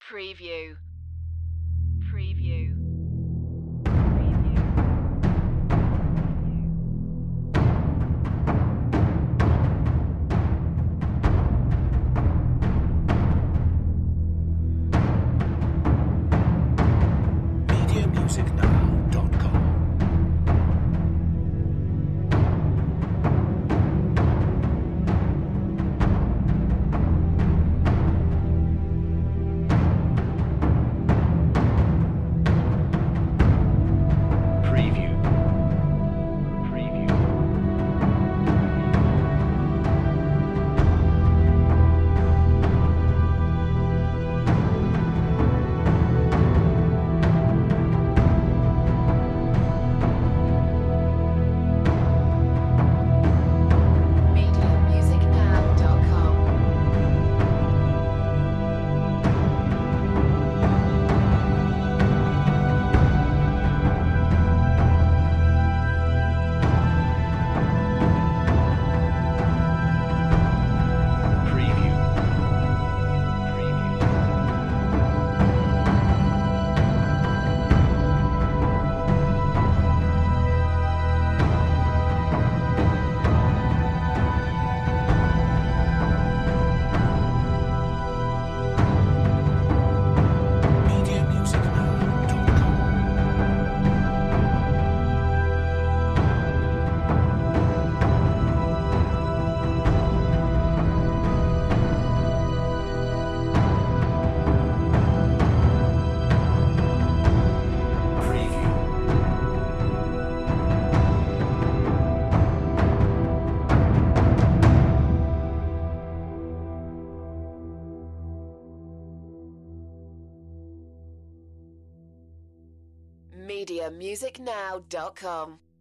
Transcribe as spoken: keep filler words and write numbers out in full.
Preview. Preview. media music now dot com. Preview. Preview. media music now dot com. Preview. Preview. media music now dot com. Preview. media music now dot com.